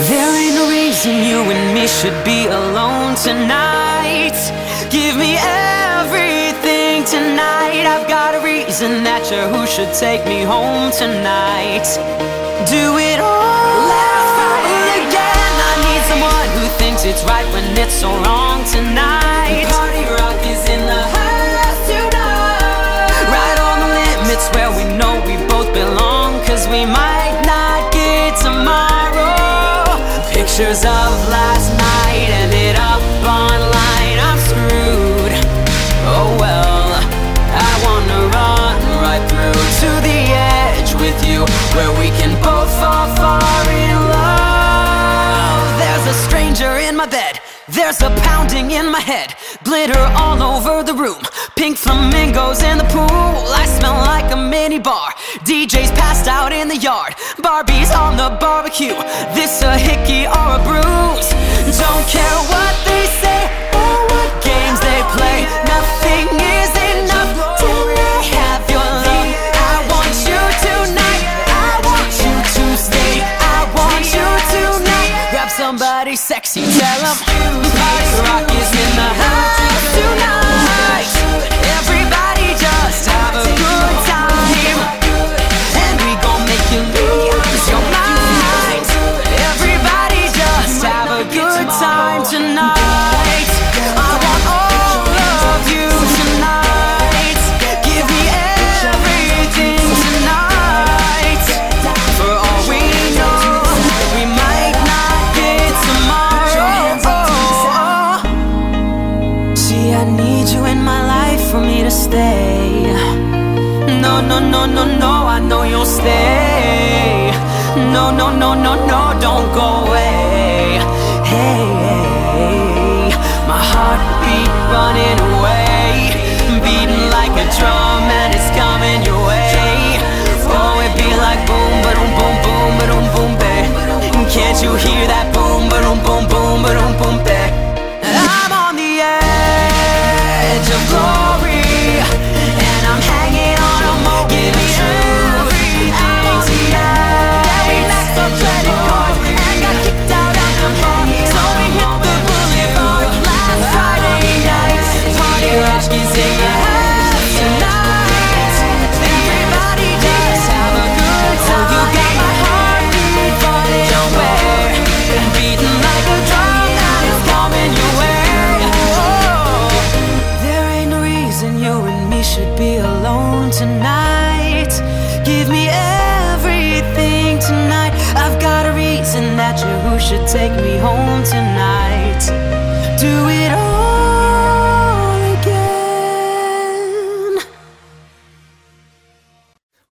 There ain't no reason you and me should be alone tonight. Give me everything tonight. I've got a reason that you're who should take me home tonight. Do it all again. I need someone who thinks it's right when it's so wrong tonight. Party rock is in the house tonight. Right on the limits where we know we both belong, 'cause we might not get tomorrow. Pictures of last night ended up online. I'm screwed. Oh well, I wanna run right through to the edge with you, where we can both fall far in love. There's a stranger in my bed, there's a pounding in my head, glitter all over the room, pink flamingos in the pool. I smell like a mini bar, DJ's passed out in the yard, Barbie's on the barbecue. This a hickey or a bruise. Don't care what they say or what games they play, nothing is enough till I have your love. I want you tonight, I want you to stay, I want you tonight. Grab somebody sexy, tell them party rock is in the house tonight. Everybody just have a good time, and we gon' make you lose your mind. Everybody just have a good time tonight. I want all of you tonight. Give me everything tonight. For all we know, we might not get tomorrow. See, I need you in my life for me to stay. No, no, no, no, no, I know you'll stay. No, no, no, no, no, don't go away. Hey, hey, my heartbeat running away, beating like a drum and it's coming your way. Oh, it be like boom, ba-dum, boom, boom, ba-dum, boom, babe. Can't you hear that boom, ba-dum, boom, boom, ba-dum, boom, babe? I'm on the edge of glory, and I'm hanging on a moment. Give me everything tonight. Yeah, we maxed our credit cards and got kicked out of the bar, so we hit the boulevard last Friday night. Party rock is in the house tonight. Everybody just have a good time. You got my heartbeat falling away, beating like a drum and it's coming your way. Oh, there ain't no reason you and me should be alone tonight. Give me everything tonight. I've got a reason that you're who should take me home tonight.